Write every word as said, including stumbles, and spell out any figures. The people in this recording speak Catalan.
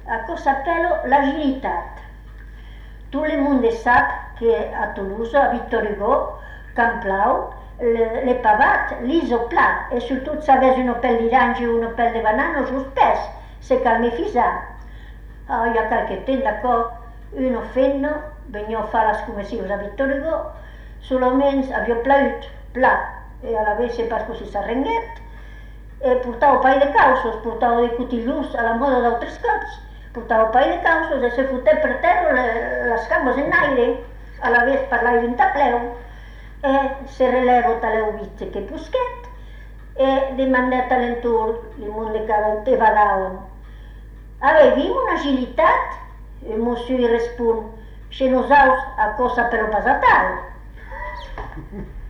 a cosa s'appella l'agilitat. Tout le monde sap que a Toulouse, a Victor Hugo, Camplau, le, le pavat, l'isoplat, e surtout s'avès un pèl d'irange o un pèl de banano sus pès, se calme fisà. Ah, hi ha qualque temps, d'acord, uno fent-no, veniu a far les comissius a Victor Hugo, solament havia plaut, pla, e a la vez pas così s'arrenguet, e portau pai de causos, portau de cotillus a la moda d'altres cops, portau pai de causos e se foté per terra les cames en aire, a la vez parlai d'un tapleu, e se relevo taleu viste que pusquet, e demandet a l'entur il món de cada evadaon. Avevim una agilitat, e monsieur respon, che nosaus a cosa però pas a tal.